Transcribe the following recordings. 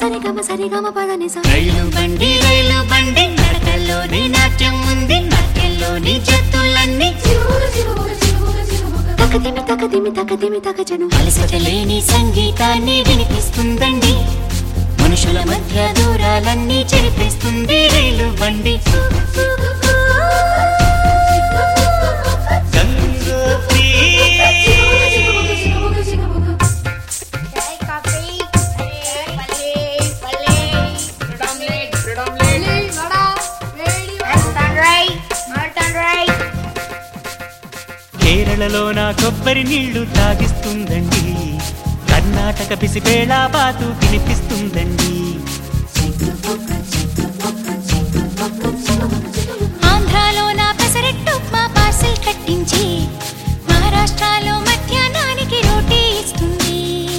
సరి గమ పద నిస రైలు బండి నడకల్లోని నాట్యం ఉంది నాట్యంలోని జత్తులన్నీ తకదిమి తకజను అలసటలేని సంగీతాన్ని వినిపిస్తుందండి మనుషుల మధ్య దూరాలన్నీ చెరిపిస్తుంది రైలు బండి కేరళలో నా కొబ్బరి నీళ్లు తాగిస్తుందండి కర్ణాటక బిసిబేళ బాతు వినిపిస్తుందండి ఆంధ్రాలో నా పెసరెట్టు మా పార్సెల్ కట్టించి మహారాష్ట్రలో మధ్యాహ్నానికి రోటీ ఇస్తుంది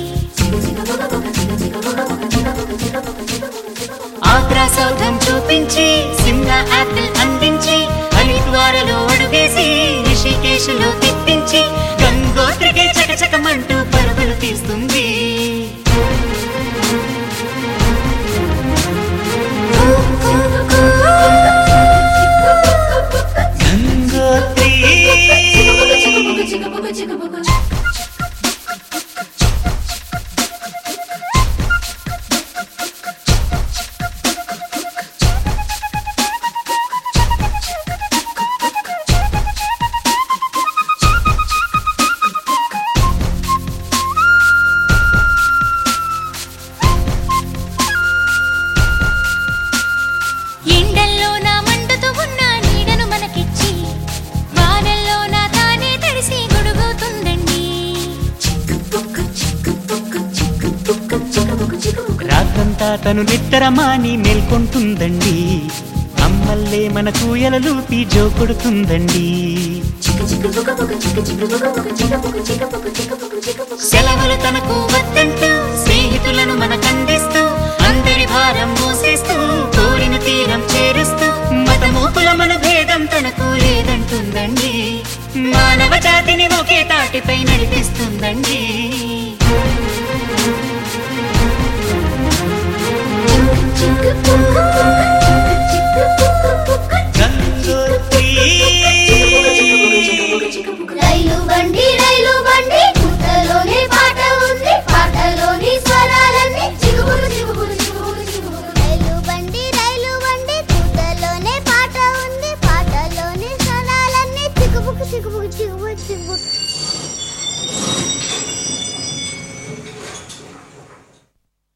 ఆగ్రా సౌధం చూపించి సిమ్లా యాపిల్ అందించి హరిద్వారలో అడుగేసి రిషికేశ్లో తిప్పించి గంగోత్రికి చకచకమంటూ పరుగులు తీస్తుంది గంగోత్రి ఎండల్లో నా మండుతూ ఉన్న నీడను మనకిచ్చి వానల్లో నా తానే తడిసి గొడుగుతుందండి రాత్రంతా తను నిద్రమాని మేల్కొంటుందండి అమ్మల్లే మన కూయలలూపి జో కొడుతుందండి సెలవులు తనకు వద్దంటూ స్నేహితులను మనకందిస్తూ అందరి భారం మోసేస్తూ కోరిన తీరం చేరుస్తూ మతమూపుల మన భేదం తనకు లేదంటుందండి మానవ జాతిని ఒకే తాటిపై నడిపిస్తుందండి రైలు బండి పుట్టలోనే పాట ఉంది పాటలోని స్వరాలన్నీ చిగుబులు చిగుబులు చిగుబులు చిగుబులు రైలు బండి పుట్టలోనే పాట ఉంది పాటలోని స్వరాలన్నీ చిగుబుకు చిగుబుకు చిగుబుకు చిగుబుకు